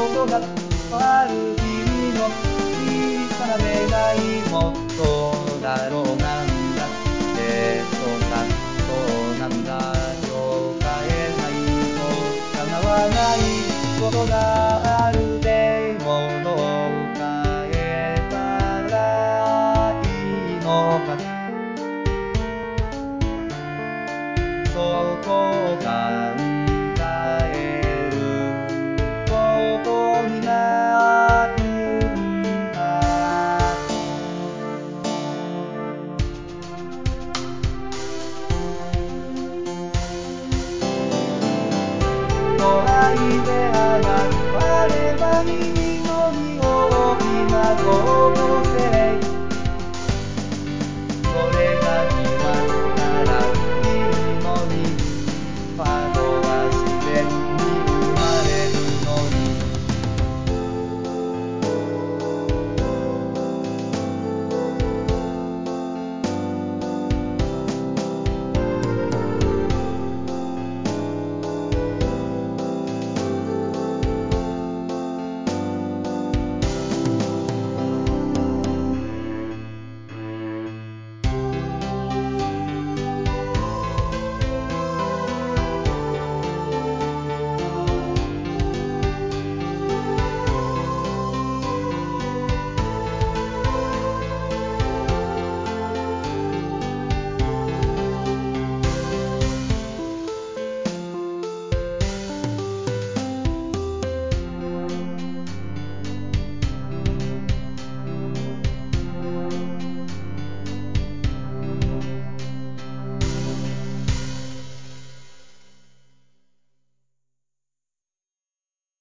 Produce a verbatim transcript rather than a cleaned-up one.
ことがある君の小さな願いもそうだろうなんだってそうだそうなんだよ変えないと叶わないことがあるでもどう変えたらいいのかそう考えることになるんだのアイデアがあれば君のに大きなこと